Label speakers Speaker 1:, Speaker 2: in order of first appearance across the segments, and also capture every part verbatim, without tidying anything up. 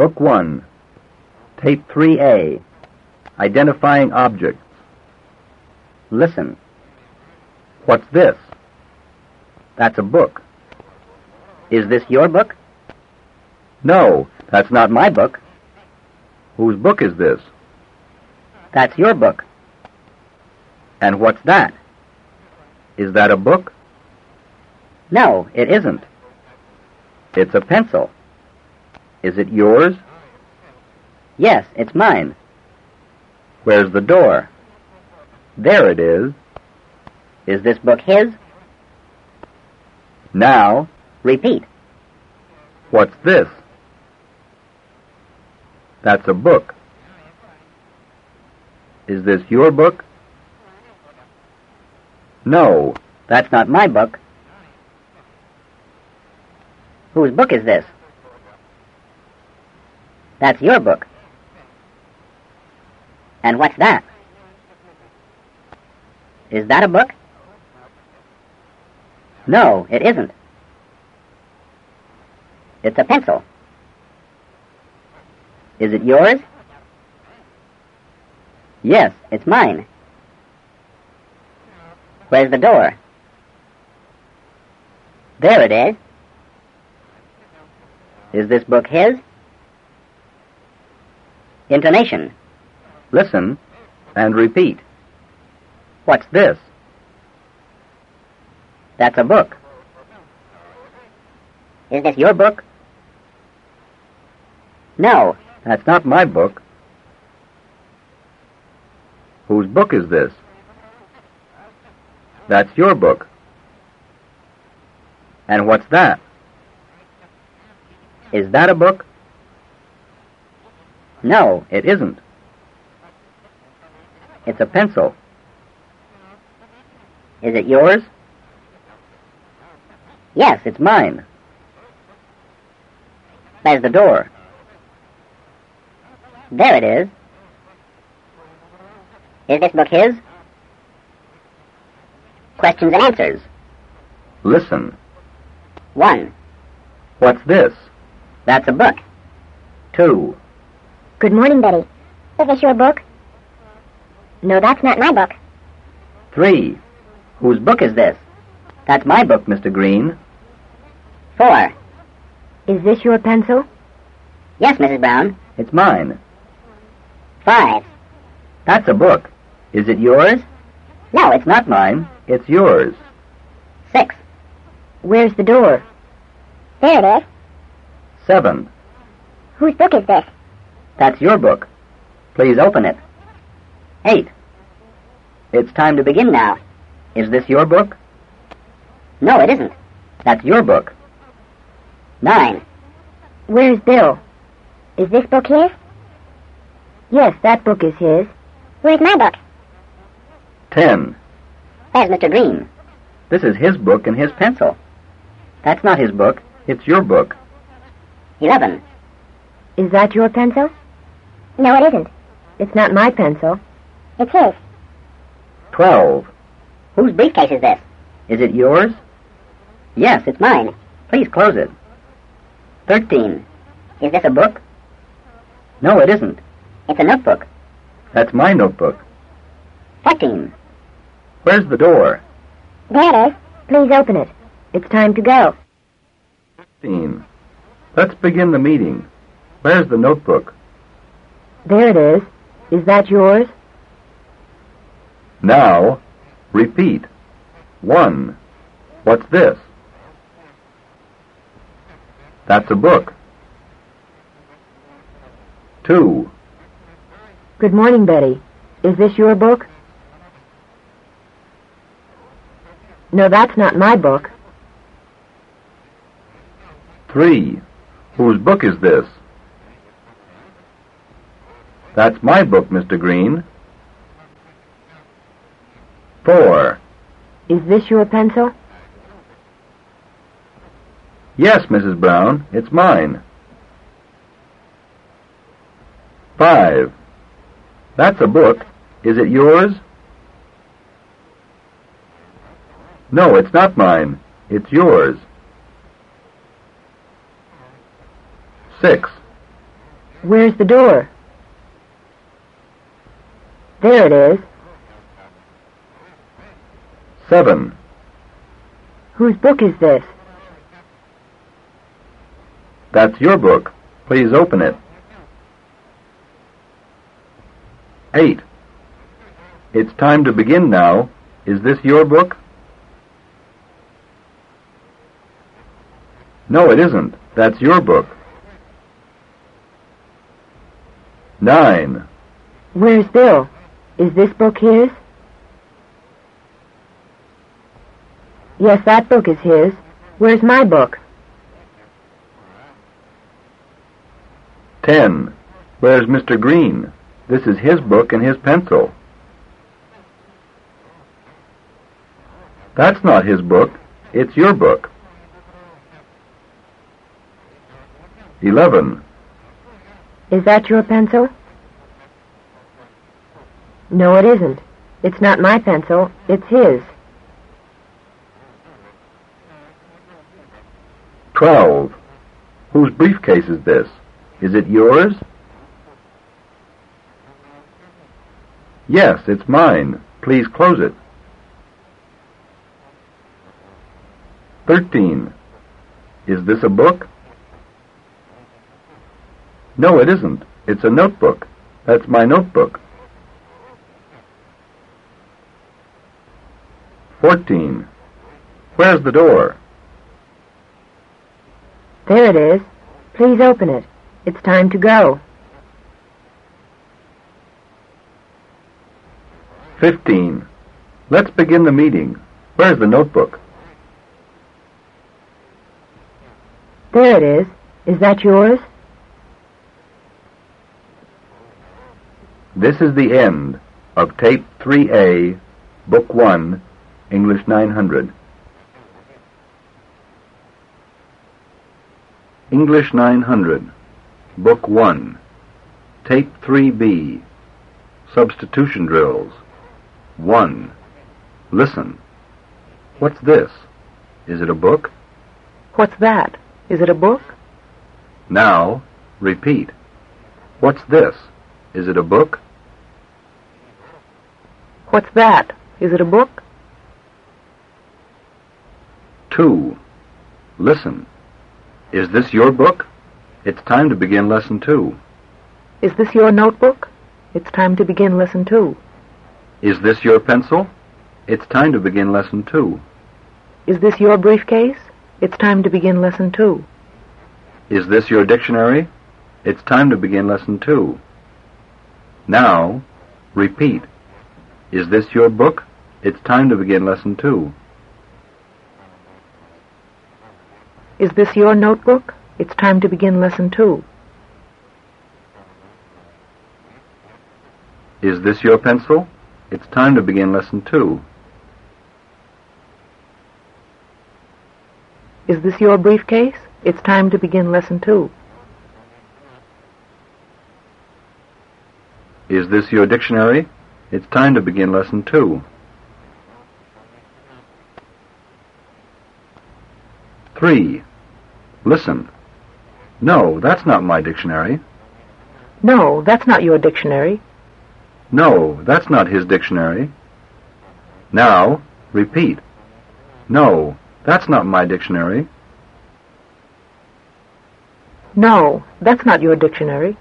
Speaker 1: Book one, Tape three A, Identifying Objects. Listen. What's this? That's a book.
Speaker 2: Is this your book?
Speaker 1: No, that's not my book. Whose book is this?
Speaker 2: That's your book.
Speaker 1: And what's that? Is that a book?
Speaker 2: No, it isn't.
Speaker 1: It's a pencil. Is it yours?
Speaker 2: Yes, it's mine.
Speaker 1: Where's the door? There it is.
Speaker 2: Is this book his?
Speaker 1: Now,
Speaker 2: Repeat.
Speaker 1: what's this? That's a book. Is this your book? No,
Speaker 2: That's not my book. Whose book is this? That's your book. And what's that? Is that a book? No, it isn't. It's a pencil. Is it yours? Yes, it's mine. Where's the door? There it is. Is this book his? Intonation.
Speaker 1: listen and repeat.
Speaker 2: What's
Speaker 1: This.
Speaker 2: That's a book. Is this your book? No.
Speaker 1: That's not my book. Whose book is this? That's your book. And what's that? Is that a book?
Speaker 2: No,
Speaker 1: It isn't.
Speaker 2: it's a pencil. Is it yours? Yes, it's mine. There's the door. There it is. Is this book his? Questions and answers.
Speaker 1: Listen.
Speaker 2: One.
Speaker 1: What's this?
Speaker 2: That's a book.
Speaker 1: Two.
Speaker 3: Good morning, Betty. Is this your book? No, that's not my book.
Speaker 1: Three.
Speaker 2: Whose book is this?
Speaker 1: That's my book, Mister Green.
Speaker 2: Four.
Speaker 3: Is this your pencil?
Speaker 2: Yes, Missus Brown.
Speaker 1: It's mine.
Speaker 2: Five.
Speaker 1: That's a book. Is it yours?
Speaker 2: No, it's not.
Speaker 1: Mine. It's yours.
Speaker 2: Six.
Speaker 3: Where's the door?
Speaker 4: There it is.
Speaker 1: Seven.
Speaker 4: Whose book is this?
Speaker 2: That's your book. Please open it. Eight. It's time to begin now. Is this your book? No, it isn't. That's your book. Nine.
Speaker 3: Where's Bill?
Speaker 4: Is this book his?
Speaker 3: Yes, that book is his.
Speaker 4: Where's my book?
Speaker 1: Ten.
Speaker 2: There's Mister Green.
Speaker 1: This is his book and his pencil.
Speaker 2: That's not his book.
Speaker 1: It's your book.
Speaker 2: Eleven.
Speaker 3: Is that your pencil?
Speaker 4: No, it isn't.
Speaker 3: It's not my pencil.
Speaker 4: It's his.
Speaker 1: Twelve.
Speaker 2: Whose briefcase is this? Is it yours? Yes, it's mine. Please close it. Thirteen. Is this a book? No, it isn't. It's a notebook.
Speaker 1: That's my notebook.
Speaker 2: Fourteen.
Speaker 1: Where's the door?
Speaker 4: There it is.
Speaker 3: Please open it. It's time to go.
Speaker 1: Fifteen. Let's begin the meeting. Where's the notebook?
Speaker 3: There it is. Is that yours?
Speaker 1: Now, repeat. One. What's this? That's a book. Two.
Speaker 3: Good morning, Betty. Is this your book? No, that's not my book.
Speaker 1: Three. Whose book is this? That's my book, Mister Green. Four.
Speaker 3: Is this your pencil?
Speaker 1: Yes, Missus Brown, it's mine. Five. That's a book. Is it yours? No, it's not mine. It's yours. Six.
Speaker 5: Where's the door? There it is.
Speaker 1: Seven.
Speaker 5: Whose book is this?
Speaker 1: That's your book. Please open it. Eight. It's time to begin now. Is this your book? No, it isn't. That's your book. Nine.
Speaker 5: Where's Bill? Is this book his? Yes, that book is his. Where's my book?
Speaker 1: Ten. Where's Mister Green? This is his book and his pencil. That's not his book. It's your book. Eleven.
Speaker 5: Is that your pencil? No, it isn't. It's not my pencil. It's his.
Speaker 1: Twelve. Whose briefcase is this? Is it yours? Yes, it's mine. Please close it. Thirteen. Is this a book? No, it isn't. It's a notebook. That's my notebook. Fourteen. Where's the door?
Speaker 5: There it is. Please open it. It's time to go.
Speaker 1: Fifteen. Let's begin the meeting. Where's the notebook?
Speaker 5: There it is. Is that yours?
Speaker 1: This is the end of Tape three A, Book one, English nine hundred. English nine hundred, Book one, Tape three B, Substitution Drills. one. Listen. What's this? Is it a book?
Speaker 5: What's that? Is it a book?
Speaker 1: Now, repeat. What's this? Is it a book?
Speaker 5: What's that? Is it a book?
Speaker 1: two. Listen. Is this your book? It's time to begin Lesson two.
Speaker 5: Is this your notebook? It's time to begin Lesson two.
Speaker 1: Is this your pencil? It's time to begin Lesson two.
Speaker 5: Is this your briefcase? It's time to begin Lesson two.
Speaker 1: Is this your dictionary? It's time to begin Lesson two. Now, repeat. Is this your book? It's time to begin Lesson two.
Speaker 5: Is this your notebook? It's time to begin Lesson two.
Speaker 1: Is this your pencil? It's time to begin Lesson two.
Speaker 5: Is this your briefcase? It's time to begin Lesson two.
Speaker 1: Is this your dictionary? It's time to begin Lesson two. three. Listen. No, that's not my dictionary.
Speaker 5: No, that's not your dictionary.
Speaker 1: No, that's not his dictionary. Now, repeat. No, that's not my dictionary.
Speaker 5: No, that's not your dictionary.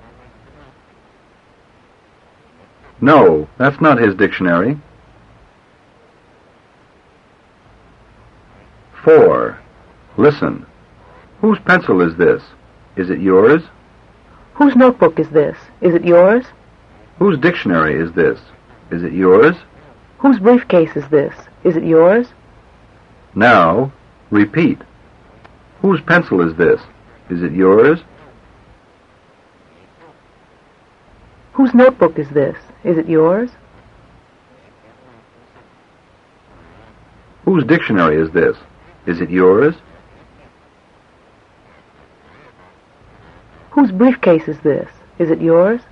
Speaker 1: No, that's not his dictionary. four. Listen. Whose pencil is this? Is it yours?
Speaker 5: Whose notebook is this? Is it yours?
Speaker 1: Whose dictionary is this? Is it yours?
Speaker 5: Whose briefcase is this? Is it yours?
Speaker 1: Now, repeat. Whose pencil is this? Is it yours?
Speaker 5: Whose notebook is this? Is it yours?
Speaker 1: Whose dictionary is this? Is it yours?
Speaker 5: Whose briefcase is this? Is it yours?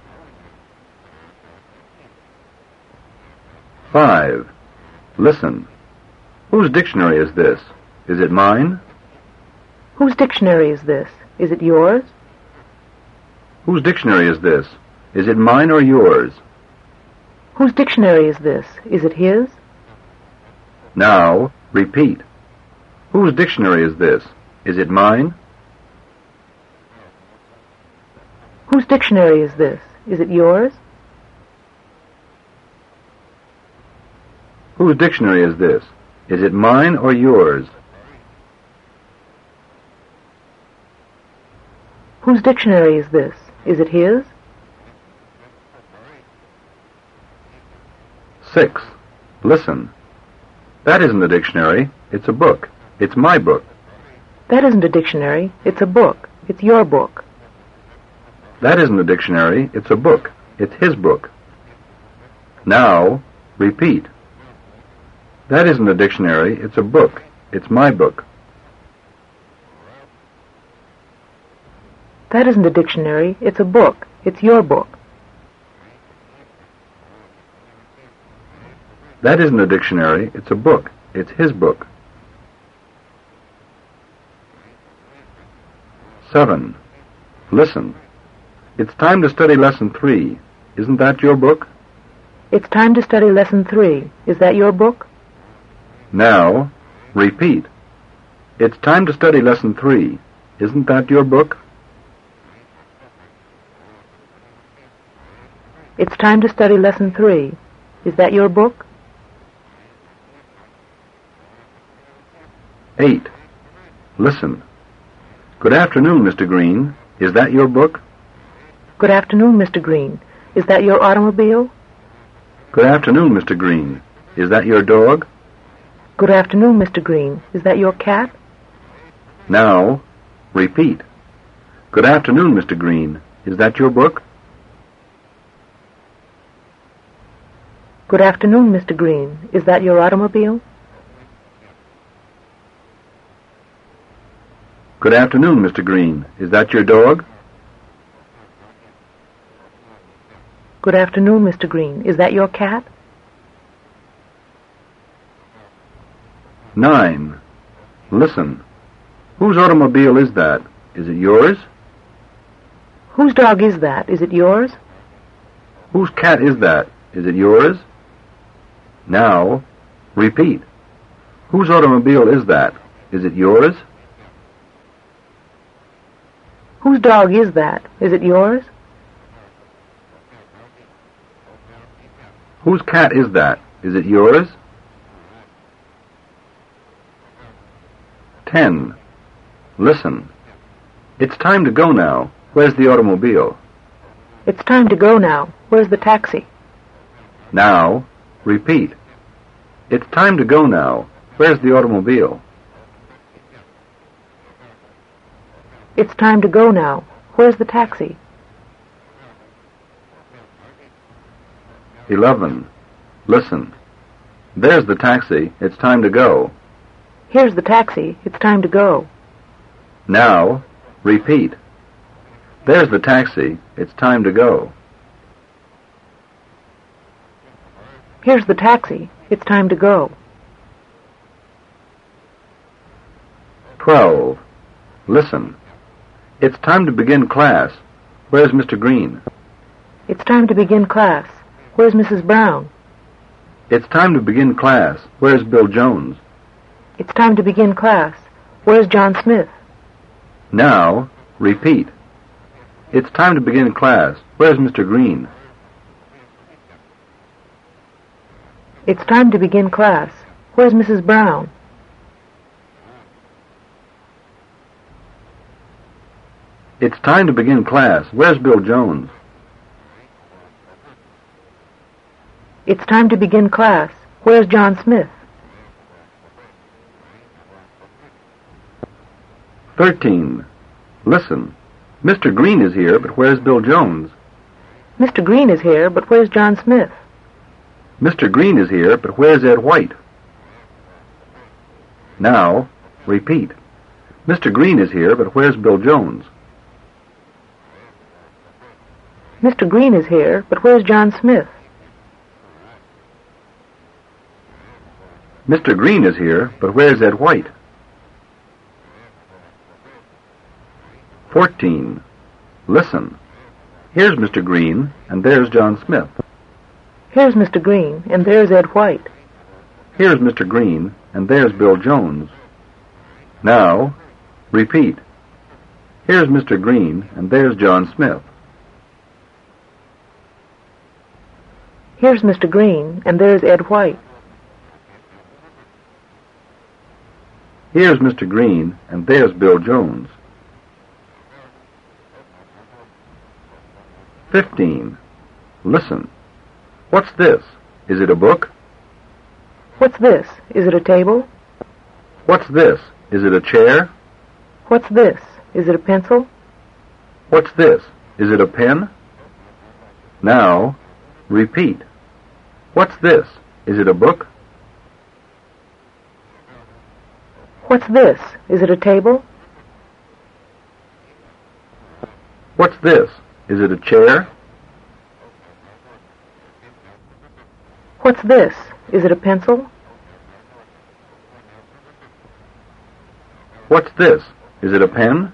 Speaker 1: five. Listen. Whose dictionary is this? Is it mine?
Speaker 5: Whose dictionary is this? Is it yours?
Speaker 1: Whose dictionary is this? Is it mine or yours?
Speaker 5: Whose dictionary is this? Is it his?
Speaker 1: Now, repeat. Whose dictionary is this? Is it mine?
Speaker 5: Whose dictionary is this? Is it yours?
Speaker 1: Whose dictionary is this? Is it mine or yours?
Speaker 5: Whose dictionary is this? Is it his?
Speaker 1: Six. Listen. That isn't a dictionary. It's a book. It's my book.
Speaker 5: That isn't a dictionary. It's a book. It's your book.
Speaker 1: That isn't a dictionary. It's a book. It's his book. Now, repeat. That isn't a dictionary. It's a book. It's my book.
Speaker 5: That isn't a dictionary. It's a book. It's your book.
Speaker 1: That isn't a dictionary. It's a book. It's his book. Seven. Listen. It's time to study lesson three. Isn't that your book?
Speaker 5: It's time to study lesson three. Is that your book?
Speaker 1: Now, repeat. It's time to study lesson three. Isn't that your book?
Speaker 5: It's time to study lesson three. Is that your book?
Speaker 1: Eight. Listen. Good afternoon, Mister Green. Is that your book?
Speaker 5: Good afternoon, Mister Green. Is that your automobile?
Speaker 1: Good afternoon, Mister Green. Is that your dog?
Speaker 5: Good afternoon, Mister Green. Is that your cat?
Speaker 1: Now, repeat. Good afternoon, Mister Green. Is that your book?
Speaker 5: Good afternoon, Mister Green. Is that your automobile?
Speaker 1: Good afternoon, Mister Green. Is that your dog?
Speaker 5: Good afternoon, Mister Green. Is that your cat?
Speaker 1: Nine. Listen. Whose automobile is that? Is it yours?
Speaker 5: Whose dog is that? Is it yours?
Speaker 1: Whose cat is that? Is it yours? Now, repeat. Whose automobile is that? Is it yours?
Speaker 5: Whose dog is that? Is it yours?
Speaker 1: Whose cat is that? Is it yours? Ten. Listen. It's time to go now. Where's the automobile?
Speaker 5: It's time to go now. Where's the taxi?
Speaker 1: Now, repeat. It's time to go now. Where's the automobile?
Speaker 5: It's time to go now. Where's the taxi?
Speaker 1: Eleven. Listen. There's the taxi. It's time to go.
Speaker 5: Here's the taxi. It's time to go.
Speaker 1: Now, repeat. There's the taxi. It's time to go.
Speaker 5: Here's the taxi. It's time to go.
Speaker 1: Twelve. Listen. It's time to begin class. Where's Mister Green?
Speaker 5: It's time to begin class. Where's Missus Brown?
Speaker 1: It's time to begin class. Where's Bill Jones?
Speaker 5: It's time to begin class. Where's John Smith?
Speaker 1: Now, repeat. It's time to begin class. Where's Mister Green?
Speaker 5: It's time to begin class. Where's Missus Brown?
Speaker 1: It's time to begin class. Where's Bill Jones?
Speaker 5: It's time to begin class. Where's John Smith?
Speaker 1: Thirteen. Listen. Mister Green is here, but where's Bill Jones?
Speaker 5: Mister Green is here, but where's John Smith?
Speaker 1: Mister Green is here, but where's Ed White? Now, repeat. Mister Green is here, but where's Bill Jones?
Speaker 5: Mister Green is here, but where's John Smith?
Speaker 1: Mister Green is here, but where's Ed White? Fourteen. Listen. Here's Mister Green, and there's John Smith.
Speaker 5: Here's Mister Green, and there's Ed White.
Speaker 1: Here's Mister Green, and there's Bill Jones. Now, repeat. Here's Mister Green, and there's John Smith.
Speaker 5: Here's Mister Green, and there's Ed White.
Speaker 1: Here's Mister Green, and there's Bill Jones. Fifteen. Listen. What's this? Is it a book?
Speaker 5: What's this? Is it a table?
Speaker 1: What's this? Is it a chair?
Speaker 5: What's this? Is it a pencil?
Speaker 1: What's this? Is it a pen? Now, repeat. What's this? Is it a book?
Speaker 5: What's this? Is it a table?
Speaker 1: What's this? Is it a chair?
Speaker 5: What's this? Is it a pencil?
Speaker 1: What's this? Is it a pen?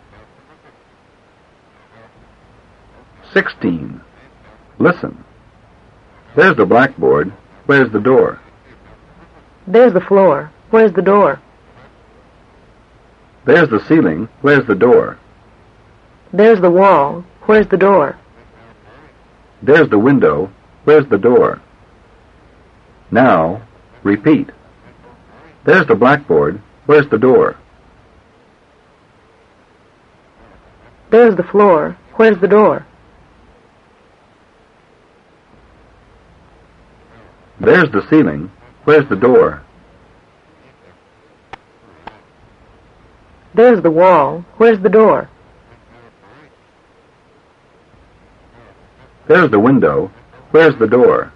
Speaker 1: Sixteen. Listen. There's the blackboard. Where's the door?
Speaker 5: There's the floor. Where's the door?
Speaker 1: There's the ceiling. Where's the door?
Speaker 5: There's the wall. Where's the door?
Speaker 1: There's the window. Where's the door? Now, repeat. There's the blackboard. Where's the door?
Speaker 5: There's the floor. Where's the door?
Speaker 1: There's the ceiling. Where's the door?
Speaker 5: There's the wall. Where's the door?
Speaker 1: There's the window. Where's the door?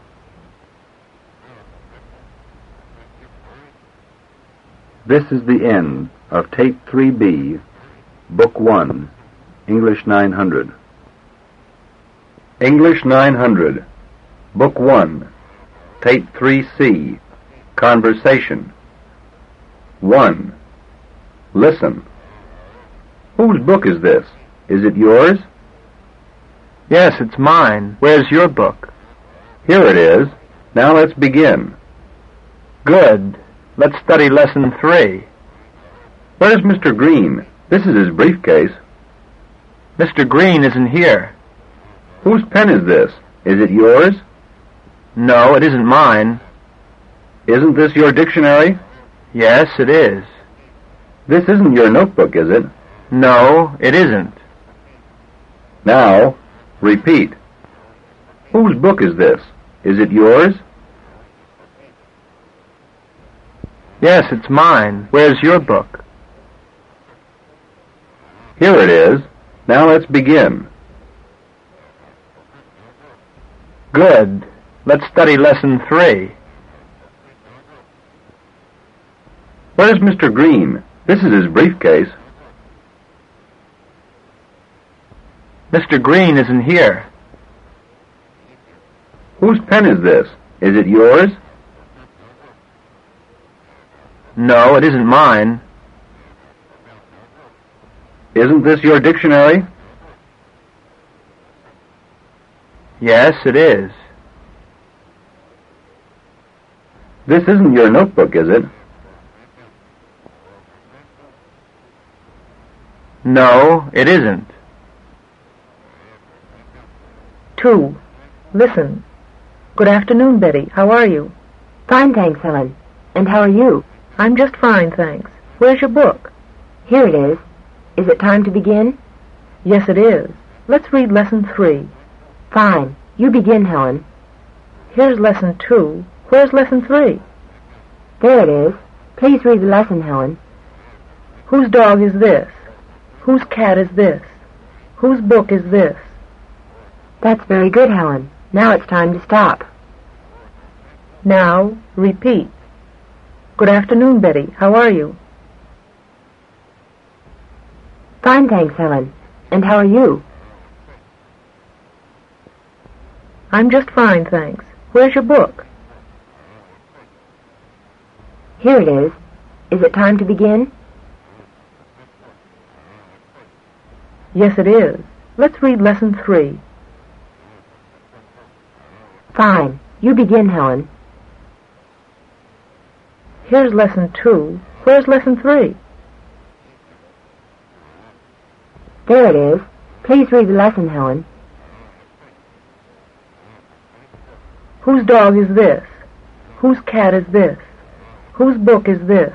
Speaker 1: This is the end of Tape three B, Book one, English nine hundred. English nine hundred, Book one, Tape three C, Conversation. one. Listen. Whose book is this? Is it yours?
Speaker 6: Yes, it's mine. Where's your book?
Speaker 1: Here it is. Now let's begin.
Speaker 6: Good. Let's study lesson three.
Speaker 1: Where's Mister Green? This is his briefcase.
Speaker 6: Mister Green isn't here.
Speaker 1: Whose pen is this? Is it yours?
Speaker 6: No, it isn't mine.
Speaker 1: Isn't this your dictionary?
Speaker 6: Yes, it is.
Speaker 1: This isn't your notebook, is it?
Speaker 6: No, it isn't.
Speaker 1: Now, repeat. Whose book is this? Is it yours?
Speaker 6: Yes, it's mine. Where's your book?
Speaker 1: Here it is. Now let's begin.
Speaker 6: Good. Let's study lesson three.
Speaker 1: Where's Mister Green? This is his briefcase.
Speaker 6: Mister Green isn't here.
Speaker 1: Whose pen is this? Is it yours?
Speaker 6: No, it isn't mine.
Speaker 1: Isn't this your dictionary?
Speaker 6: Yes, it is.
Speaker 1: This isn't your notebook, is it?
Speaker 6: No, it isn't.
Speaker 5: Two. Listen. Good afternoon, Betty. How are you?
Speaker 7: Fine, thanks, Helen. And how are you?
Speaker 5: I'm just fine, thanks. Where's your book?
Speaker 7: Here it is. Is it time to begin?
Speaker 5: Yes, it is. Let's read lesson three.
Speaker 7: Fine. You begin, Helen.
Speaker 5: Here's lesson two. Where's lesson three?
Speaker 7: There it is. Please read the lesson, Helen.
Speaker 5: Whose dog is this? Whose cat is this? Whose book is this?
Speaker 7: That's very good, Helen. Now it's time to stop.
Speaker 5: Now, repeat. Good afternoon, Betty. How are you?
Speaker 7: Fine, thanks, Helen. And how are you?
Speaker 5: I'm just fine, thanks. Where's your book?
Speaker 7: Here it is. Is it time to begin?
Speaker 5: Yes, it is. Let's read lesson three.
Speaker 7: Fine. You begin, Helen.
Speaker 5: Here's lesson two. Where's lesson three?
Speaker 7: There it is. Please read the lesson, Helen.
Speaker 5: Whose dog is this? Whose cat is this? Whose book is this?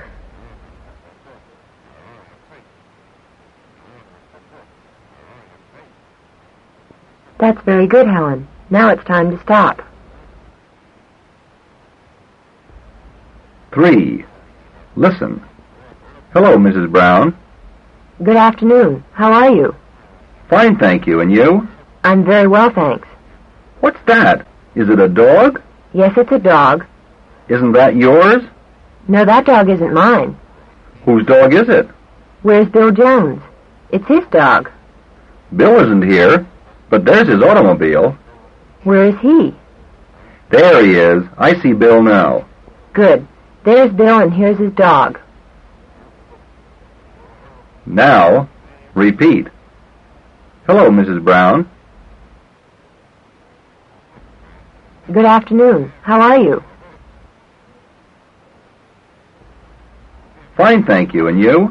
Speaker 7: That's very good, Helen. Now it's time to stop.
Speaker 1: Three. Listen. Hello, Missus Brown.
Speaker 7: Good afternoon. How are you?
Speaker 1: Fine, thank you. And you?
Speaker 7: I'm very well, thanks.
Speaker 1: What's that? Is it a dog?
Speaker 7: Yes, it's a dog.
Speaker 1: Isn't that yours?
Speaker 7: No, that dog isn't mine.
Speaker 1: Whose dog is it?
Speaker 7: Where's Bill Jones? It's his dog.
Speaker 1: Bill isn't here, but there's his automobile.
Speaker 7: Where is he?
Speaker 1: There he is. I see Bill now.
Speaker 7: Good. There's Bill and here's his dog.
Speaker 1: Now, repeat. Hello, Missus Brown.
Speaker 7: Good afternoon. How are you?
Speaker 1: Fine, thank you. And you?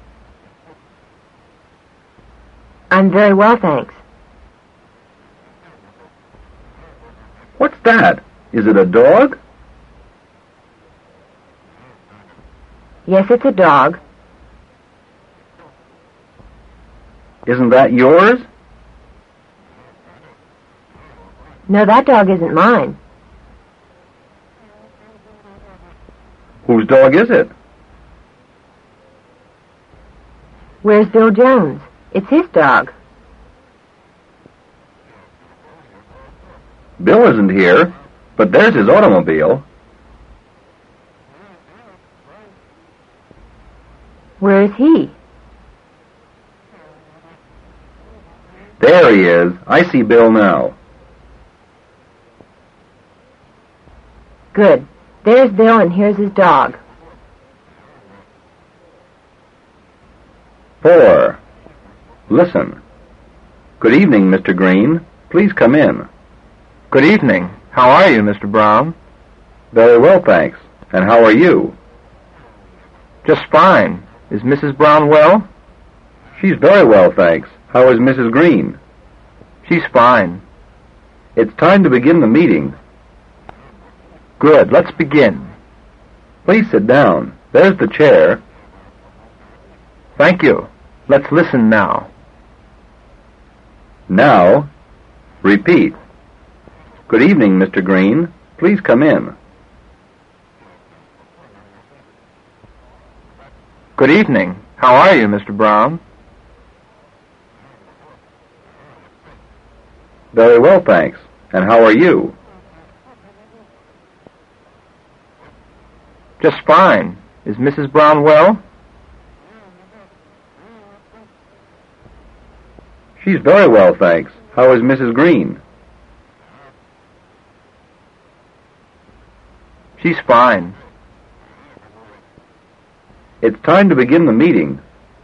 Speaker 7: I'm very well, thanks.
Speaker 1: What's that? Is it a dog?
Speaker 7: Yes, it's a dog.
Speaker 1: Isn't that yours?
Speaker 7: No, that dog isn't mine.
Speaker 1: Whose dog is it?
Speaker 7: Where's Bill Jones? It's his dog.
Speaker 1: Bill isn't here, but there's his automobile.
Speaker 7: Where is he?
Speaker 1: There he is. I see Bill now.
Speaker 7: Good. There's Bill and here's his dog.
Speaker 1: Four. Listen. Good evening, Mister Green. Please come in.
Speaker 6: Good evening. How are you, Mister Brown?
Speaker 1: Very well, thanks. And how are you?
Speaker 6: Just fine. Is Missus Brown well?
Speaker 1: She's very well, thanks. How is Missus Green?
Speaker 6: She's fine.
Speaker 1: It's time to begin the meeting.
Speaker 6: Good. Let's begin.
Speaker 1: Please sit down. There's the chair.
Speaker 6: Thank you. Let's listen now.
Speaker 1: Now, repeat. Good evening, Mister Green. Please come in.
Speaker 6: Good evening. How are you, Mister Brown?
Speaker 1: Very well, thanks. And how are you?
Speaker 6: Just fine. Is Missus Brown well?
Speaker 1: She's very well, thanks. How is Missus Green?
Speaker 6: She's fine.
Speaker 1: It's time to begin the meeting.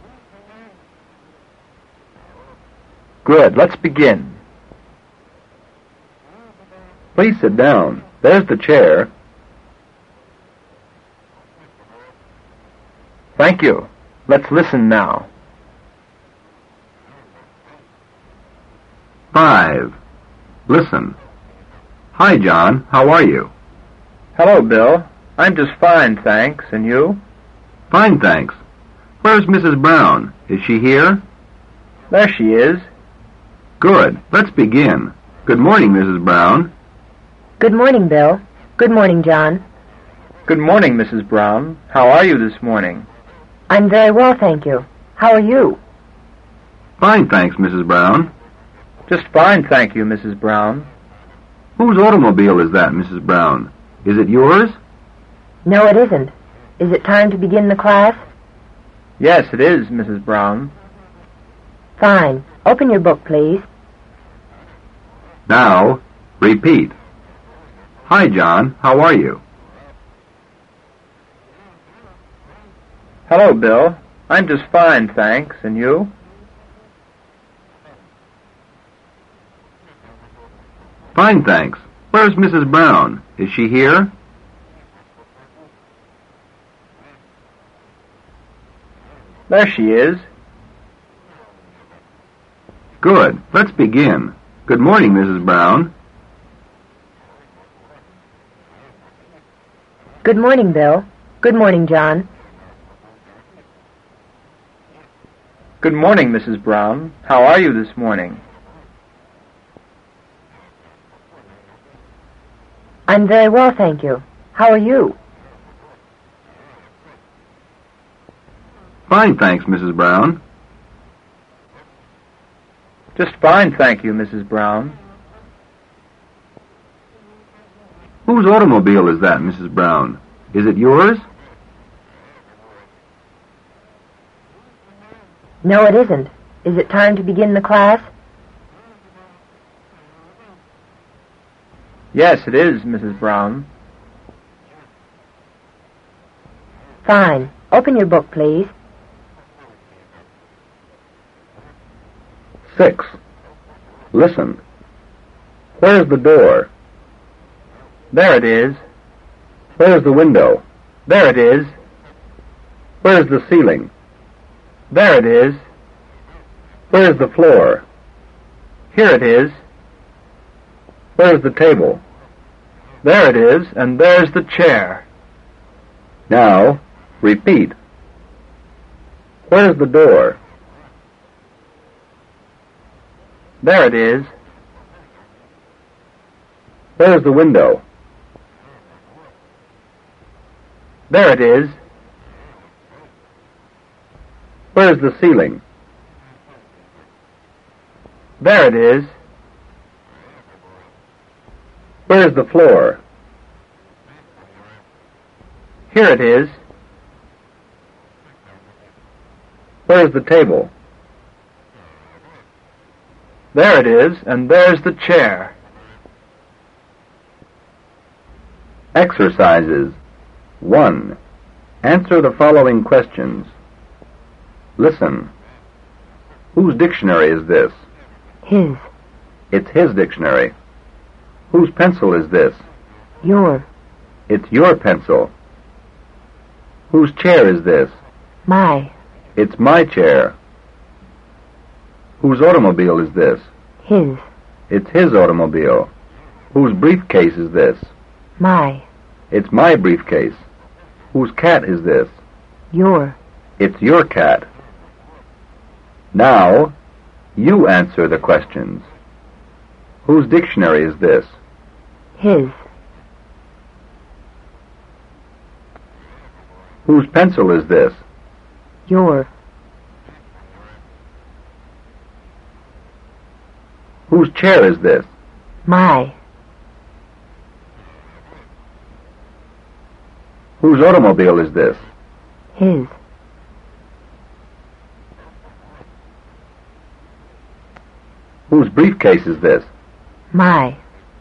Speaker 6: Good. Let's begin.
Speaker 1: Please sit down. There's the chair.
Speaker 6: Thank you. Let's listen now.
Speaker 1: Five. Listen. Hi, John. How are you?
Speaker 6: Hello, Bill. I'm just fine, thanks. And you?
Speaker 1: Fine, thanks. Where's Missus Brown? Is she here?
Speaker 6: There she is.
Speaker 1: Good. Let's begin. Good morning, Missus Brown.
Speaker 7: Good morning, Bill. Good morning, John.
Speaker 6: Good morning, Missus Brown. How are you this morning?
Speaker 7: I'm very well, thank you. How are you?
Speaker 1: Fine, thanks, Missus Brown.
Speaker 6: Just fine, thank you, Missus Brown.
Speaker 1: Whose automobile is that, Missus Brown? Is it yours?
Speaker 7: No, it isn't. Is it time to begin the class?
Speaker 6: Yes, it is, Missus Brown.
Speaker 7: Fine. Open your book, please.
Speaker 1: Now, repeat. Hi, John. How are you?
Speaker 6: Hello, Bill. I'm just fine, thanks. And you?
Speaker 1: Fine, thanks. Where's Missus Brown? Is she here?
Speaker 6: There she is.
Speaker 1: Good. Let's begin. Good morning, Missus Brown.
Speaker 7: Good morning, Bill. Good morning, John.
Speaker 6: Good morning, Missus Brown. How are you this morning?
Speaker 7: I'm very well, thank you. How are you?
Speaker 1: Fine, thanks, Missus Brown.
Speaker 6: Just fine, thank you, Missus Brown.
Speaker 1: Whose automobile is that, Missus Brown? Is it yours?
Speaker 7: No, it isn't. Is it time to begin the class?
Speaker 6: Yes, it is, Missus Brown.
Speaker 7: Fine. Open your book, please.
Speaker 1: Six. Listen. Where's the door?
Speaker 6: There it is.
Speaker 1: Where's the window?
Speaker 6: There it is.
Speaker 1: Where's the ceiling?
Speaker 6: There it is.
Speaker 1: Where's the floor?
Speaker 6: Here it is.
Speaker 1: Where's the table?
Speaker 6: There it is, and there's the chair.
Speaker 1: Now, repeat. Where's the door?
Speaker 6: There it is.
Speaker 1: Where's the window?
Speaker 6: There it is.
Speaker 1: Where's the ceiling?
Speaker 6: There it is.
Speaker 1: Where's the floor?
Speaker 6: Here it is.
Speaker 1: Where's the table?
Speaker 6: There it is, and there's the chair.
Speaker 1: Exercises. One. Answer the following questions. Listen. Whose dictionary is this?
Speaker 7: His.
Speaker 1: It's his dictionary. Whose pencil is this?
Speaker 7: Your.
Speaker 1: It's your pencil. Whose chair is this?
Speaker 7: My.
Speaker 1: It's my chair. Whose automobile is this?
Speaker 7: His.
Speaker 1: It's his automobile. Whose briefcase is this?
Speaker 7: My.
Speaker 1: It's my briefcase. Whose cat is this?
Speaker 7: Your.
Speaker 1: It's your cat. Now, you answer the questions. Whose dictionary is this?
Speaker 7: His.
Speaker 1: Whose pencil is this?
Speaker 7: Your.
Speaker 1: Whose chair is this?
Speaker 7: My.
Speaker 1: Whose automobile is this?
Speaker 7: His.
Speaker 1: Whose briefcase is this?
Speaker 7: My.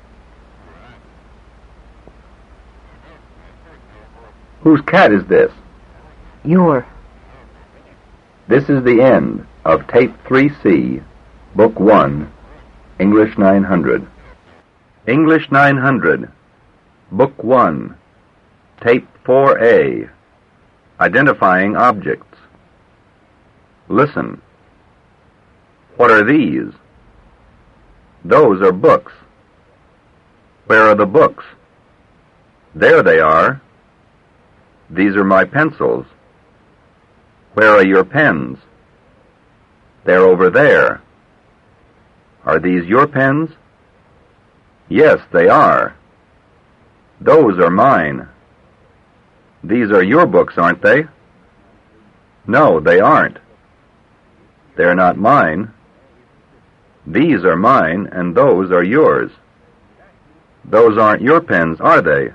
Speaker 1: Whose cat is this?
Speaker 7: Your.
Speaker 1: This is the end of Tape three C, Book one, English nine hundred. English nine hundred, Book one, Tape four A, Identifying Objects. Listen. What are these? Those are books. Where are the books? There they are. These are my pencils. Where are your pens? They're over there. Are these your pens? Yes, they are. Those are mine. These are your books, aren't they? No, they aren't. They're not mine. These are mine, and those are yours. Those aren't your pens, are they?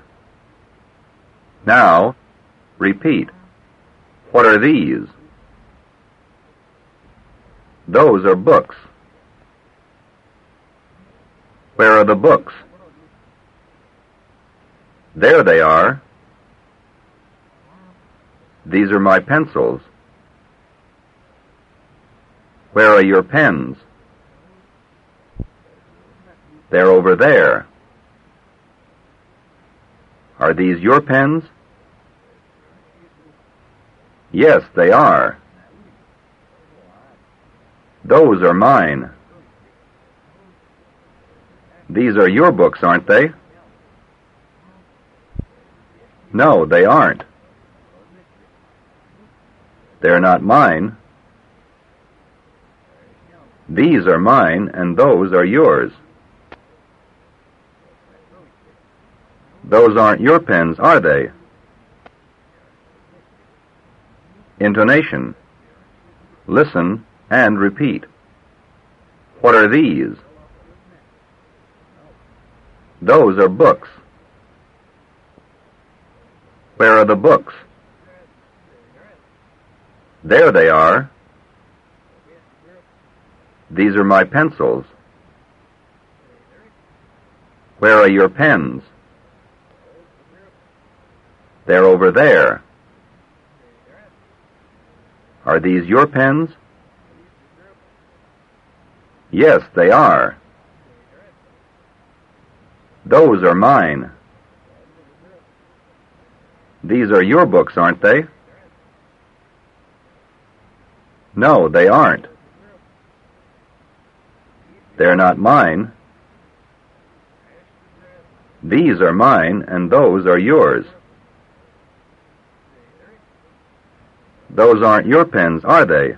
Speaker 1: Now, repeat. What are these? Those are books. Where are the books? There they are. These are my pencils. Where are your pens? They're over there. Are these your pens? Yes, they are. Those are mine. These are your books, aren't they? No, they aren't. They're not mine. These are mine, and those are yours. Those aren't your pens, are they? Intonation. Listen and repeat. What are these? Those are books. Where are the books? There they are. These are my pencils. Where are your pens? They're over there. Are these your pens? Yes, they are. Those are mine. These are your books, aren't they? No, they aren't. They're not mine. These are mine, and those are yours. Those aren't your pens, are they?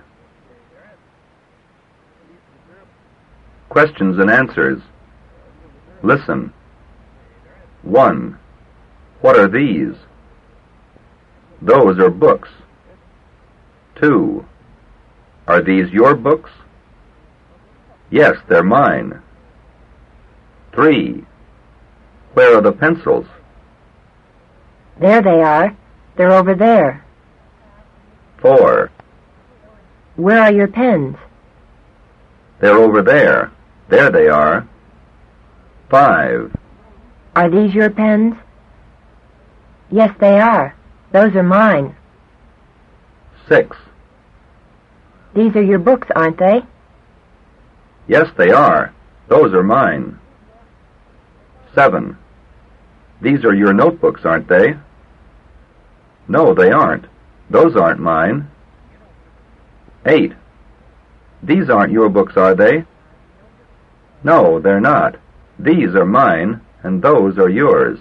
Speaker 1: Questions and answers. Listen. One. What are these? Those are books. Two. Are these your books? Yes, they're mine. Three. Where are the pencils?
Speaker 7: There they are. They're over there.
Speaker 1: Four.
Speaker 7: Where are your pens?
Speaker 1: They're over there. There they are. Five.
Speaker 7: Are these your pens? Yes, they are. Those are mine.
Speaker 1: Six.
Speaker 7: These are your books, aren't they?
Speaker 1: Yes, they are. Those are mine. Seven. These are your notebooks, aren't they? No, they aren't. Those aren't mine. Eight. These aren't your books, are they? No, they're not. These are mine, and those are yours.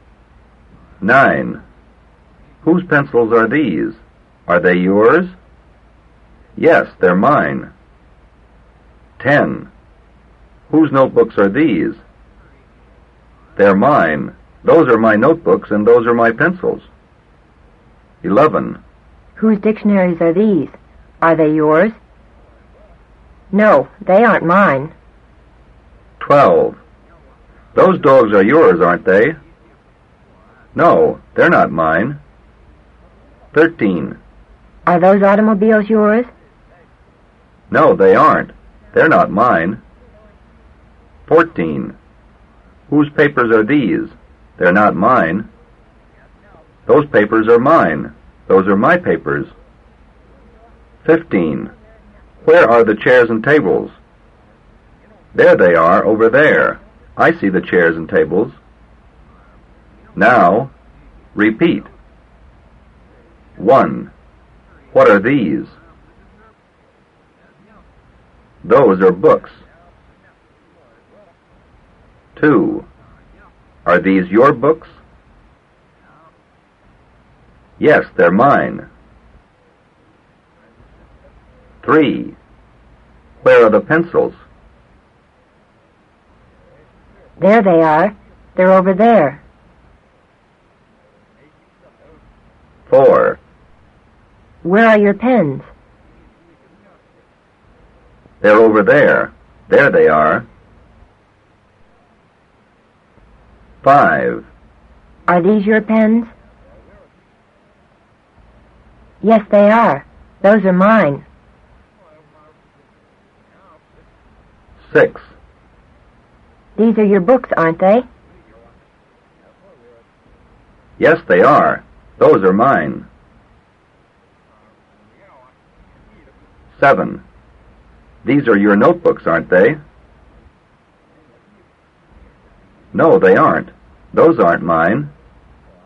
Speaker 1: Nine. Whose pencils are these? Are they yours? Yes, they're mine. Ten. Whose notebooks are these? They're mine. Those are my notebooks, and those are my pencils. Eleven.
Speaker 7: Whose dictionaries are these? Are they yours? No, they aren't mine.
Speaker 1: Twelve. Those dogs are yours, aren't they? No, they're not mine. Thirteen.
Speaker 7: Are those automobiles yours?
Speaker 1: No, they aren't. They're not mine. Fourteen. Whose papers are these? They're not mine. Those papers are mine. Those are my papers. Fifteen. Where are the chairs and tables? There they are, over there. I see the chairs and tables. Now, repeat. One. What are these? Those are books. Two. Are these your books? Yes, they're mine. Three. Where are the pencils?
Speaker 7: There they are. They're over there.
Speaker 1: Four.
Speaker 7: Where are your pens?
Speaker 1: They're over there. There they are. Five.
Speaker 7: Are these your pens? Yes, they are. Those are mine.
Speaker 1: Six.
Speaker 7: These are your books, aren't they?
Speaker 1: Yes, they are. Those are mine. Seven. These are your notebooks, aren't they? No, they aren't. Those aren't mine.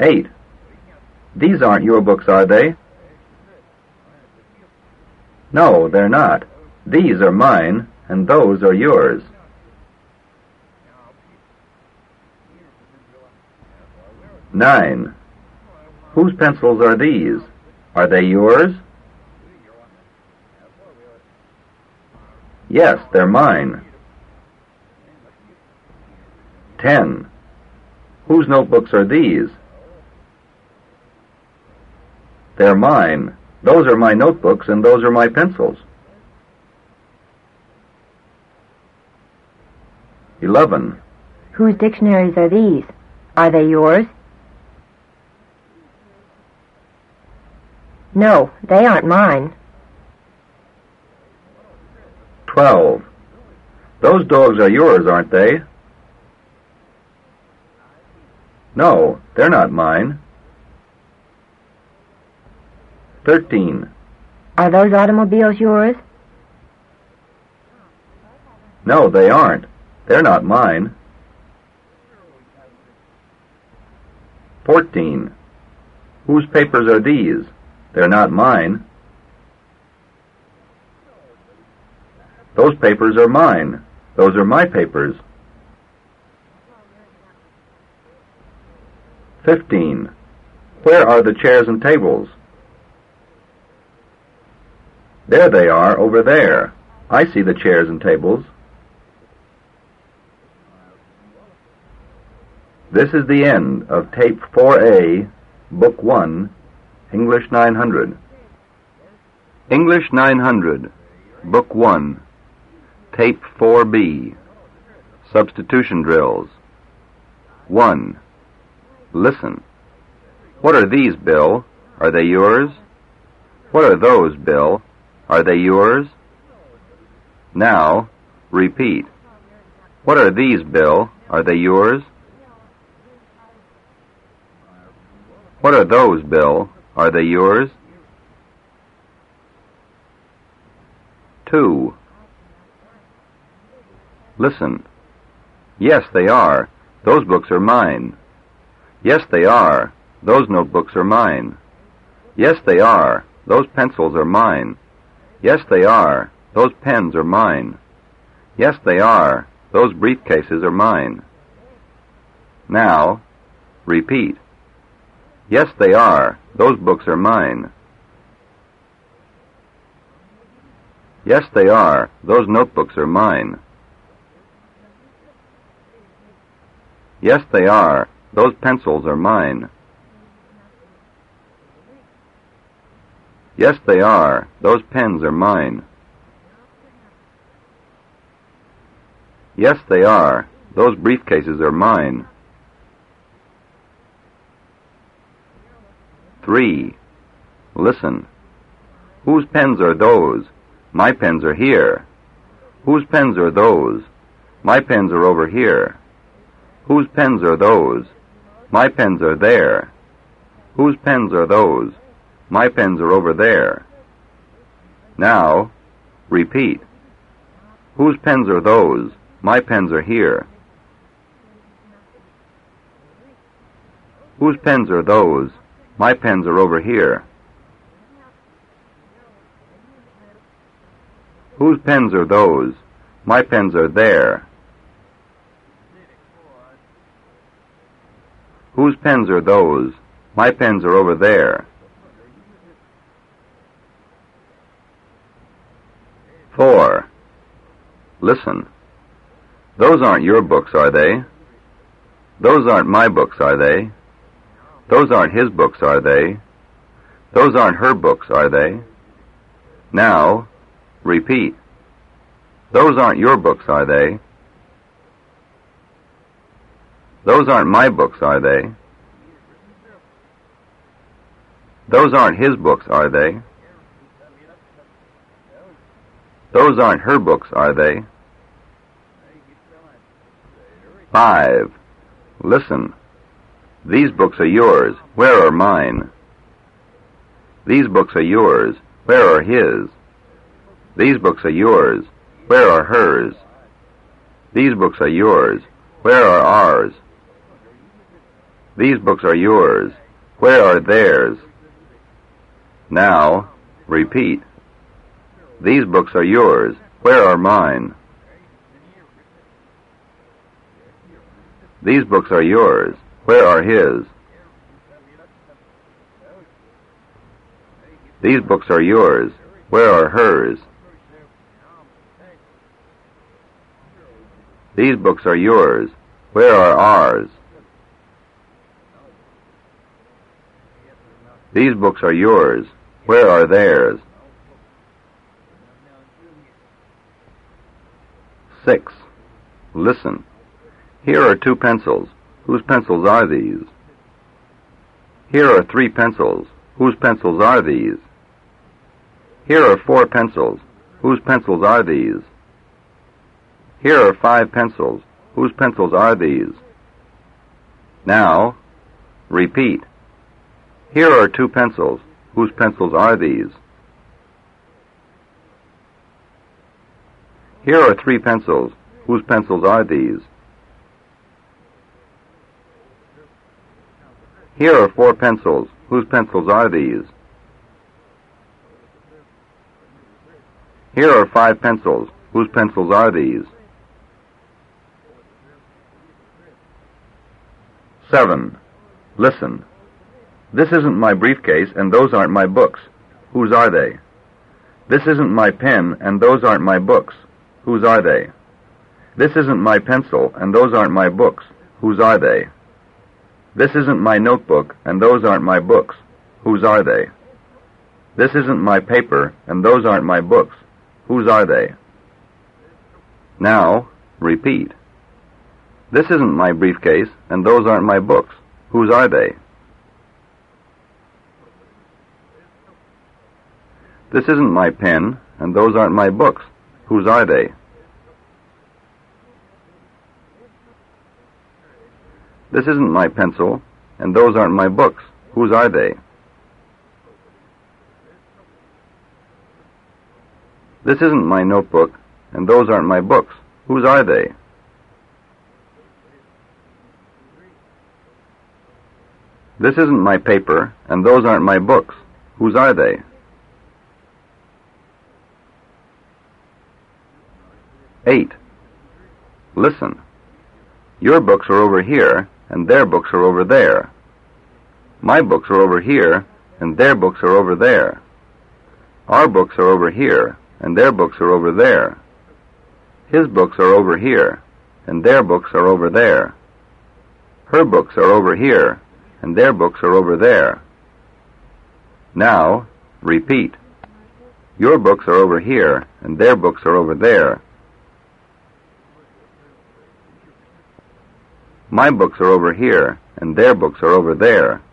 Speaker 1: Eight. These aren't your books, are they? No, they're not. These are mine, and those are yours. Nine. Whose pencils are these? Are they yours? Yes, they're mine. Ten. Whose notebooks are these? They're mine. Those are my notebooks, and those are my pencils. Eleven.
Speaker 7: Whose dictionaries are these? Are they yours? No, they aren't mine.
Speaker 1: Twelve. Those dogs are yours, aren't they? No, they're not mine. Thirteen.
Speaker 7: Are those automobiles yours?
Speaker 1: No, they aren't. They're not mine. Fourteen. Whose papers are these? They're not mine. Those papers are mine. Those are my papers. Fifteen. Where are the chairs and tables? There they are, over there. I see the chairs and tables. This is the end of Tape four A, Book one, English nine hundred. English nine hundred, Book one, Tape four B, Substitution Drills. one. Listen. What are these, Bill? Are they yours? What are those, Bill? Are they yours? Now, repeat. What are these, Bill? Are they yours? What are those, Bill? Are they yours? Two. Listen. Yes, they are. Those books are mine. Yes, they are. Those notebooks are mine. Yes, they are. Those pencils are mine. Yes, they are. Those pens are mine. Yes, they are. Those briefcases are mine. Now, repeat. Yes, they are. Those books are mine. Yes, they are. Those notebooks are mine. Yes, they are. Those pencils are mine. Yes, they are. Those pens are mine. Yes, they are. Those briefcases are mine. Three. Listen. Whose pens are those? My pens are here. Whose pens are those? My pens are over here. Whose pens are those? My pens are there. Whose pens are those? My pens are over there. Now, repeat. Whose pens are those? My pens are here. Whose pens are those? My pens are over here. Whose pens are those? My pens are there. Whose pens are those? My pens are over there. Four. Listen. Those aren't your books, are they? Those aren't my books, are they? Those aren't his books, are they? Those aren't her books, are they? Now, repeat. Those aren't your books, are they? Those aren't my books, are they? Those aren't his books, are they? Those aren't her books, are they? Five. Listen. These books are yours. Where are mine? These books are yours. Where are his? These books are yours. Where are hers? These books are yours. Where are ours? These books are yours. Where are theirs? Now, repeat. These books are yours. Where are mine? These books are yours. Where are his? These books are yours. Where are hers? These books are yours. Where are ours? These books are yours. Where are theirs? Six. Listen. Here are two pencils. Whose pencils are these? Here are three pencils. Whose pencils are these? Here are four pencils. Whose pencils are these? Here are five pencils. Whose pencils are these? Now, repeat. Here are two pencils. Whose pencils are these? Here are three pencils. Whose pencils are these? Here are four pencils. Whose pencils are these? Here are five pencils. Whose pencils are these? Seven. Listen. This isn't my briefcase, and those aren't my books. Whose are they? This isn't my pen, and those aren't my books. Whose are they? This isn't my pencil, and those aren't my books. Whose are they? This isn't my notebook, and those aren't my books. Whose are they? This isn't my paper, and those aren't my books. Whose are they? Now, repeat. This isn't my briefcase, and those aren't my books. Whose are they? This isn't my pen, and those aren't my books. Whose are they? This isn't my pencil, and those aren't my books. Whose are they? This isn't my notebook, and those aren't my books. Whose are they? This isn't my paper, and those aren't my books. Whose are they? Eight. Listen. Your books are over here, and their books are over there. My books are over here, and their books are over there. Our books are over here, and their books are over there. His books are over here, and their books are over there. Her books are over here, and their books are over there. Now, repeat. Your books are over here, and their books are over there. My books are over here, and their books are over there.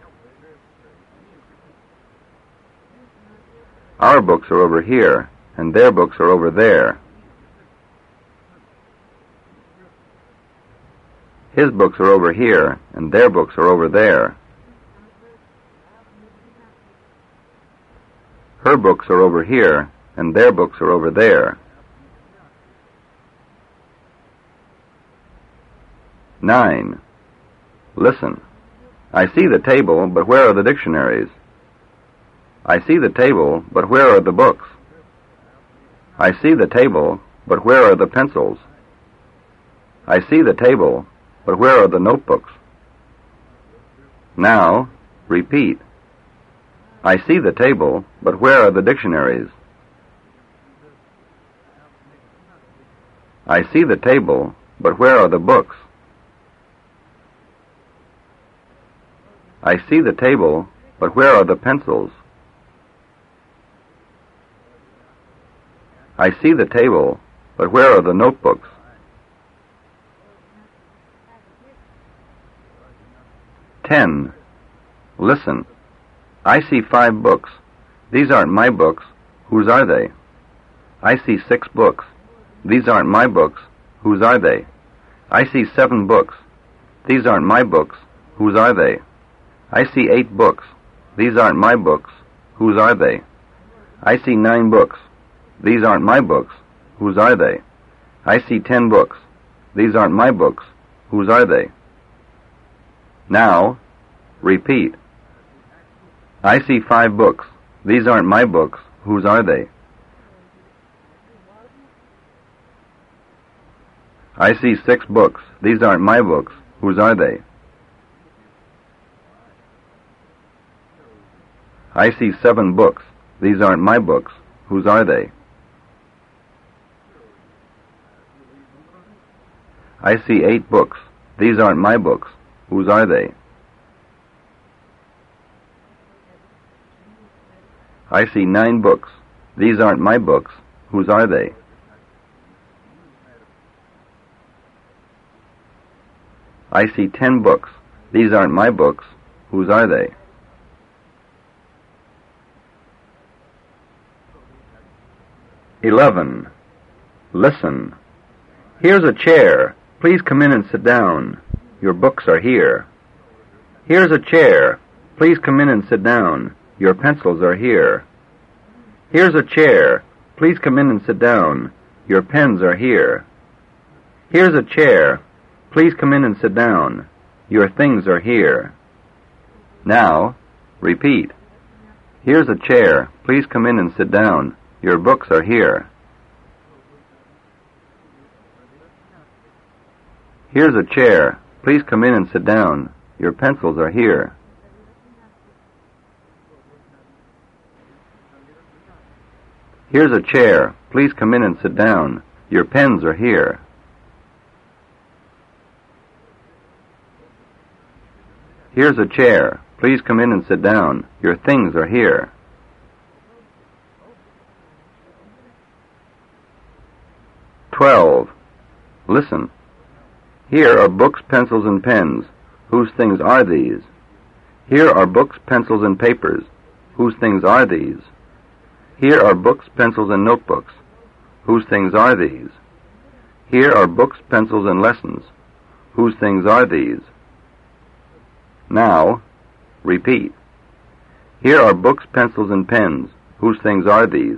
Speaker 1: Our books are over here, and their books are over there. His books are over here, and their books are over there. Her books are over here, and their books are over there. Nine. Listen. I see the table, but where are the dictionaries? I see the table, but where are the books? I see the table, but where are the pencils? I see the table, but where are the notebooks? Now, repeat. I see the table, but where are the dictionaries? I see the table, but where are the books? I see the table, but where are the pencils? I see the table, but where are the notebooks? Ten. Listen. I see five books. These aren't my books. Whose are they? I see six books. These aren't my books. Whose are they? I see seven books. These aren't my books. Whose are they? I see eight books. These aren't my books. Whose are they? I see nine books. These aren't my books. Whose are they? I see ten books. These aren't my books. Whose are they? Now, repeat. I see five books. These aren't my books. Whose are they? I see six books. These aren't my books. Whose are they? I see seven books. These aren't my books. Whose are they? I see eight books. These aren't my books. Whose are they? I see nine books. These aren't my books. Whose are they? I see ten books. These aren't my books. Whose are they? Eleven. Listen. Here's a chair. Please come in and sit down. Your books are here. Here's a chair. Please come in and sit down. Your pencils are here. Here's a chair. Please come in and sit down. Your pens are here. Here's a chair. Please come in and sit down. Your things are here. Now, repeat. Here's a chair. Please come in and sit down. Your books are here. Here's a chair. Please come in and sit down. Your pencils are here. Here's a chair. Please come in and sit down. Your pens are here. Here's a chair. Please come in and sit down. Your things are here. Twelve. Listen. Here are books, pencils, and pens. Whose things are these? Here are books, pencils, and papers. Whose things are these? Here are books, pencils, and notebooks. Whose things are these? Here are books, pencils, and lessons. Whose things are these? Now, repeat. Here are books, pencils, and pens. Whose things are these?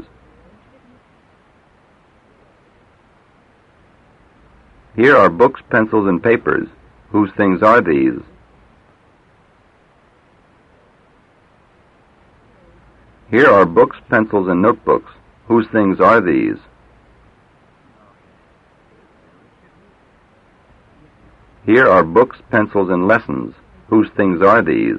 Speaker 1: Here are books, pencils, and papers. Whose things are these? Here are books, pencils, and notebooks. Whose things are these? Here are books, pencils, and lessons. Whose things are these?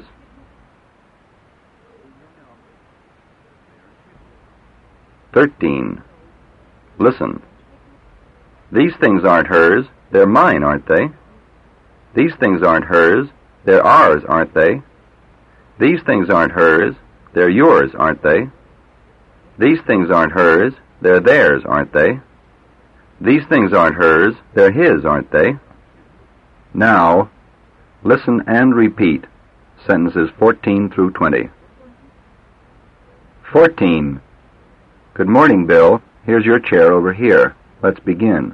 Speaker 1: Thirteen. Listen. These things aren't hers. They're mine, aren't they? These things aren't hers. They're ours, aren't they? These things aren't hers. They're yours, aren't they? These things aren't hers. They're theirs, aren't they? These things aren't hers. They're his, aren't they? Now, listen and repeat sentences fourteen through twenty. Fourteen. Good morning, Bill. Here's your chair over here. Let's begin.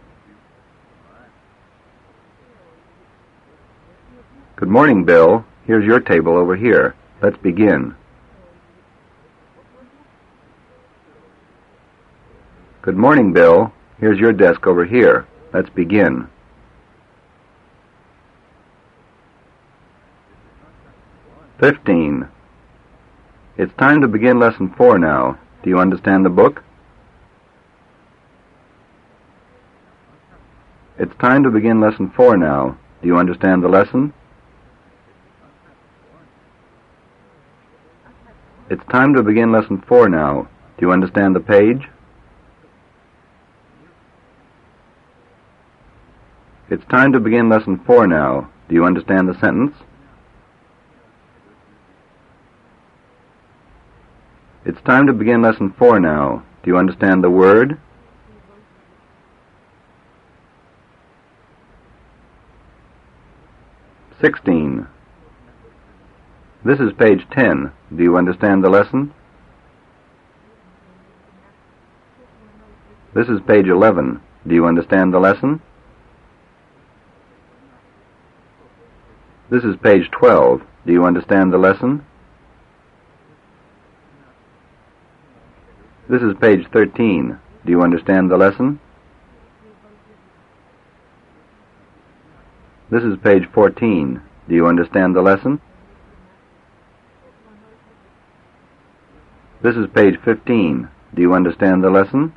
Speaker 1: Good morning, Bill. Here's your table over here. Let's begin. Good morning, Bill. Here's your desk over here. Let's begin. Fifteen. It's time to begin lesson four now. Do you understand the book? It's time to begin lesson four now. Do you understand the lesson? It's time to begin lesson four now. Do you understand the page? It's time to begin lesson four now. Do you understand the sentence? It's time to begin lesson four now. Do you understand the word? Sixteen. This is page ten. Do you understand the lesson? This is page eleven. Do you understand the lesson? This is page twelve. Do you understand the lesson? This is page thirteen. Do you understand the lesson? This is page fourteen. Do you understand the lesson? This is page fifteen. Do you understand the lesson?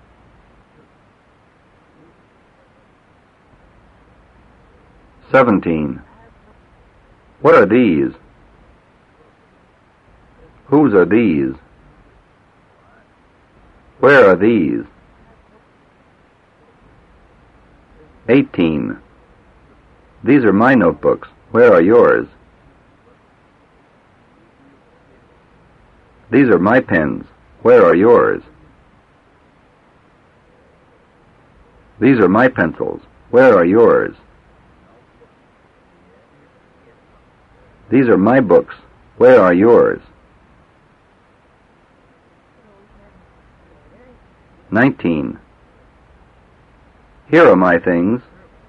Speaker 1: Seventeen. What are these? Whose are these? Where are these? Eighteen. These are my notebooks. Where are yours? These are my pens. Where are yours? These are my pencils. Where are yours? These are my books. Where are yours? Nineteen. Here are my things.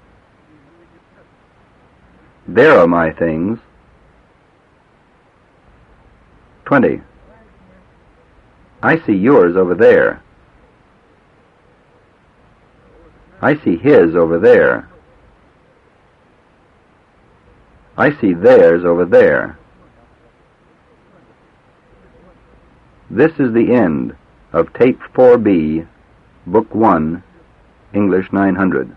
Speaker 1: There are my things. Twenty. I see yours over there. I see his over there. I see theirs over there. This is the end of Tape four B, Book one, English nine hundred.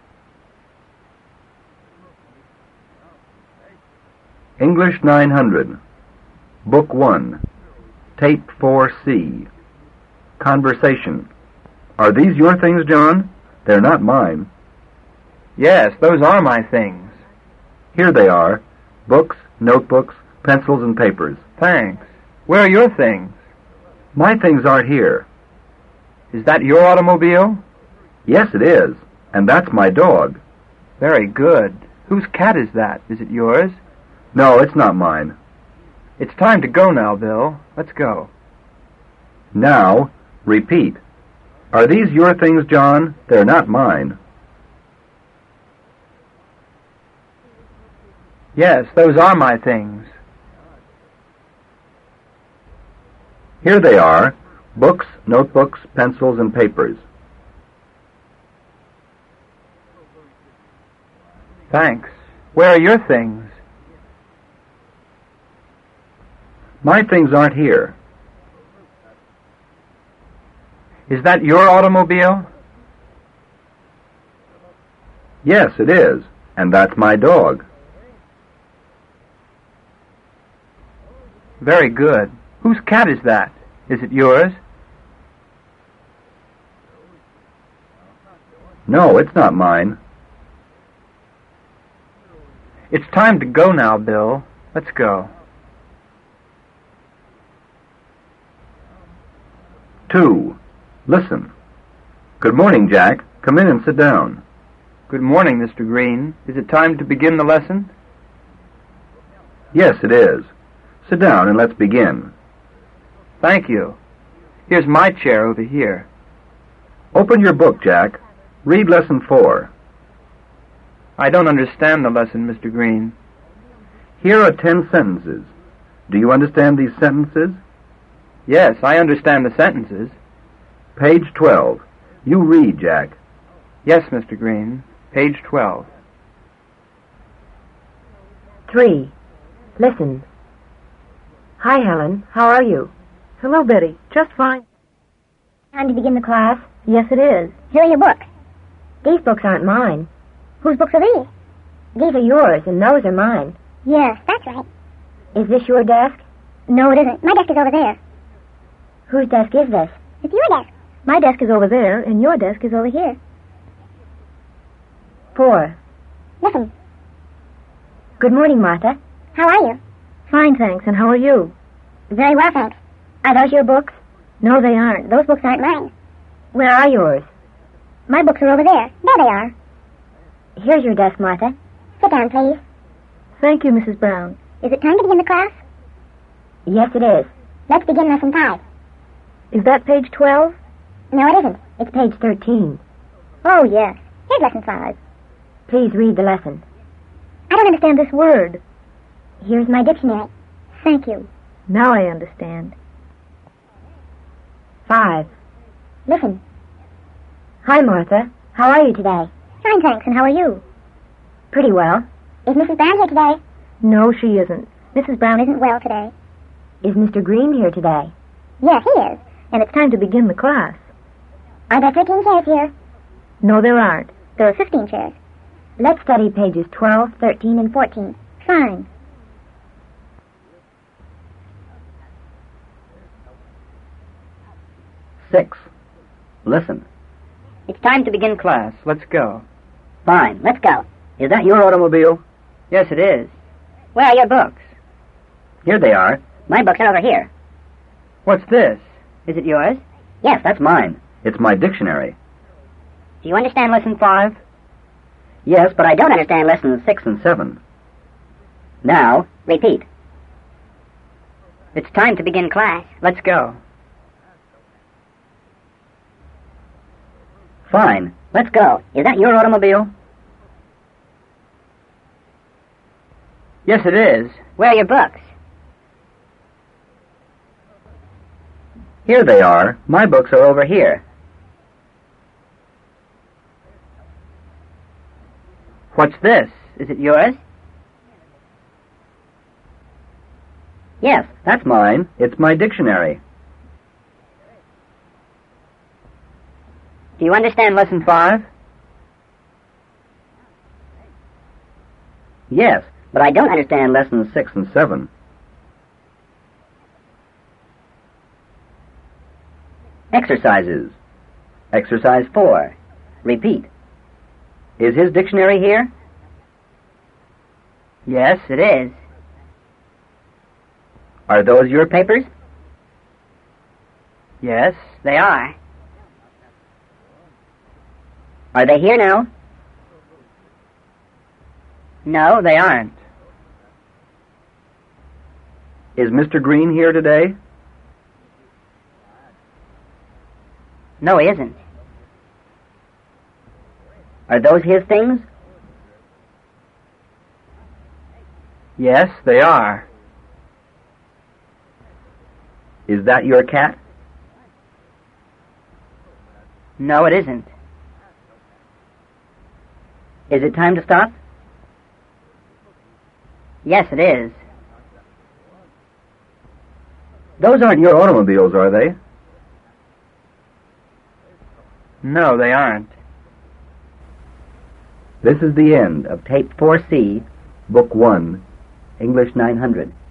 Speaker 1: English nine hundred, Book one, Tape four C. Conversation. Are these your things, John? They're not mine.
Speaker 6: Yes, those are my things.
Speaker 1: Here they are. Books, notebooks, pencils, and papers.
Speaker 6: Thanks. Where are your things?
Speaker 1: My things aren't here.
Speaker 6: Is that your automobile?
Speaker 1: Yes, it is. And that's my dog.
Speaker 6: Very good. Whose cat is that? Is it yours?
Speaker 1: No, it's not mine.
Speaker 6: It's time to go now, Bill. Let's go.
Speaker 1: Now, repeat. Are these your things, John? They're not mine.
Speaker 6: Yes, those are my things.
Speaker 1: Here they are. Books, notebooks, pencils, and papers.
Speaker 6: Thanks. Where are your things?
Speaker 1: My things aren't here.
Speaker 6: Is that your automobile?
Speaker 1: Yes, it is. And that's my dog.
Speaker 6: Very good. Whose cat is that? Is it yours?
Speaker 1: No, it's not mine.
Speaker 6: It's time to go now, Bill. Let's go.
Speaker 1: Two. Listen. Good morning, Jack. Come in and sit down.
Speaker 6: Good morning, Mister Green. Is it time to begin the lesson?
Speaker 1: Yes, it is. Sit down and let's begin.
Speaker 6: Thank you. Here's my chair over here.
Speaker 1: Open your book, Jack. Read lesson four.
Speaker 6: I don't understand the lesson, Mister Green.
Speaker 1: Here are ten sentences. Do you understand these sentences?
Speaker 6: Yes, I understand the sentences.
Speaker 1: Page twelve. You read, Jack.
Speaker 6: Yes, Mister Green. Page twelve.
Speaker 7: Three. Listen. Hi, Helen. How are you?
Speaker 5: Hello, Betty. Just fine.
Speaker 3: Time to begin the class.
Speaker 5: Yes, it is.
Speaker 3: Here are your books.
Speaker 7: These books aren't mine.
Speaker 3: Whose books are these?
Speaker 7: These are yours, and those are mine.
Speaker 3: Yes, that's right.
Speaker 7: Is this your desk?
Speaker 3: No, it isn't. My desk is over there.
Speaker 7: Whose desk is this?
Speaker 3: It's your desk.
Speaker 5: My desk is over there, and your desk is over here.
Speaker 7: Four.
Speaker 3: Listen.
Speaker 7: Good morning, Martha.
Speaker 3: How are you?
Speaker 5: Fine, thanks. And how are you?
Speaker 3: Very well, thanks. Are those your books?
Speaker 5: No, they aren't.
Speaker 3: Those books aren't mine.
Speaker 7: Where are yours?
Speaker 3: My books are over there. There they are.
Speaker 7: Here's your desk, Martha.
Speaker 3: Sit down, please.
Speaker 5: Thank you, Missus Brown.
Speaker 3: Is it time to begin the class?
Speaker 7: Yes, it is.
Speaker 3: Let's begin lesson five.
Speaker 5: Is that page twelve?
Speaker 3: No, it isn't.
Speaker 7: It's page thirteen.
Speaker 3: Oh, yes. Here's lesson five.
Speaker 7: Please read the lesson.
Speaker 3: I don't understand this word.
Speaker 7: Here's my dictionary.
Speaker 3: Thank you.
Speaker 5: Now I understand.
Speaker 7: Five.
Speaker 3: Listen.
Speaker 7: Hi, Martha. How are you today?
Speaker 3: Fine, thanks. And how are you?
Speaker 7: Pretty well.
Speaker 3: Is Missus Brown here today?
Speaker 7: No, she isn't.
Speaker 3: Missus Brown isn't well today.
Speaker 7: Is Mister Green here today?
Speaker 3: Yes, he is.
Speaker 7: And it's time to begin the class.
Speaker 3: Are there thirteen chairs here?
Speaker 7: No, there aren't.
Speaker 3: There are fifteen chairs.
Speaker 7: Let's study pages twelve, thirteen, and fourteen.
Speaker 3: Fine.
Speaker 2: Six. Listen.
Speaker 6: It's time to begin class. Let's go.
Speaker 2: Fine, let's go. Is that your automobile?
Speaker 6: Yes, it is.
Speaker 2: Where are your books? Here they are. My books are over here.
Speaker 6: What's this?
Speaker 2: Is it yours? Yes, that's mine. It's my dictionary.
Speaker 3: Do you understand lesson five?
Speaker 2: Yes, but I don't understand lessons six and seven. Now, repeat.
Speaker 3: It's time to begin class.
Speaker 6: Let's go.
Speaker 2: Fine, let's go. Is that your automobile?
Speaker 6: Yes, it is.
Speaker 3: Where are your books?
Speaker 2: Here they are. My books are over here.
Speaker 6: What's this? Is it yours?
Speaker 2: Yes, that's mine. It's my dictionary.
Speaker 3: Do you understand lesson five?
Speaker 2: Yes, but I don't understand lessons six and seven. Exercises. Exercise four. Repeat. Is his dictionary here?
Speaker 6: Yes, it is.
Speaker 2: Are those your papers?
Speaker 6: Yes,
Speaker 3: They are.
Speaker 2: Are they here now?
Speaker 6: no, they aren't.
Speaker 2: Is Mister Green here today?
Speaker 3: No, he isn't.
Speaker 2: Are those his things?
Speaker 6: Yes, they are.
Speaker 2: Is that your cat?
Speaker 6: No, it isn't.
Speaker 2: Is it time to stop?
Speaker 3: Yes, it is.
Speaker 2: Those aren't your automobiles, are they?
Speaker 6: No, they aren't.
Speaker 2: This is the end of Tape four C, Book one, English nine hundred.